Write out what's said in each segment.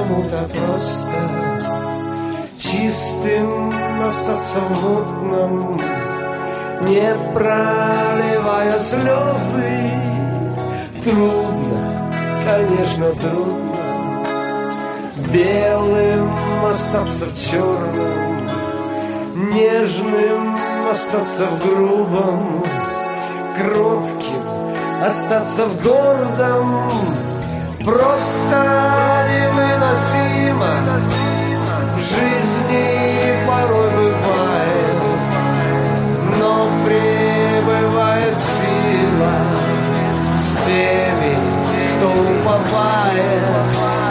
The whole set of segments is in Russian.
кому-то просто чистым остаться в мутном, не проливая слезы. Трудно, конечно, трудно белым остаться в черном, нежным остаться в грубом, кротким остаться в гордом. Просто невыносимо в жизни порой бывает, но пребывает сила с теми, кто уповает.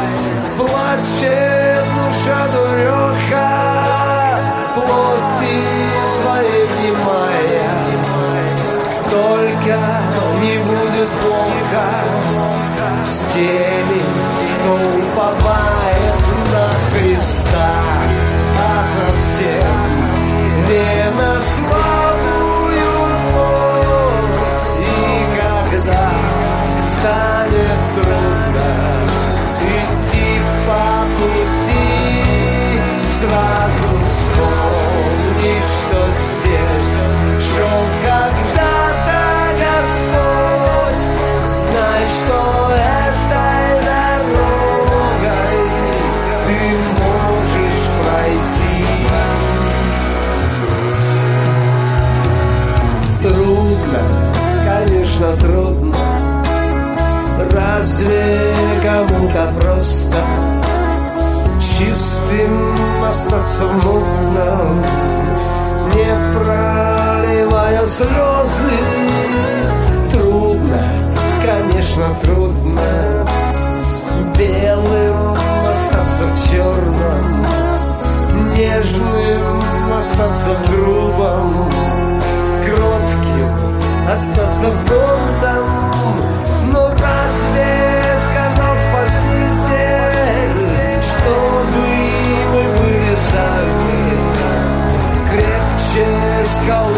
Плачет душа дуреха, плоти своей внимая, только не будет плохо с теми, кто уповает на Христа, а совсем не на слабую плоть. И когда станет трудно идти по пути, сразу вспомни, что здесь шел когда-то Господь. Знай, что этой дорогой ты можешь пройти. Трудно, конечно, трудно. Разве кому-то просто чистым остаться в мутном, не проливая слезы? Трудно, конечно, трудно белым остаться в черном, нежным остаться в грубом, кротким остаться в гордом. Но разве сказал Спаситель, чтобы мы были сами крепче скал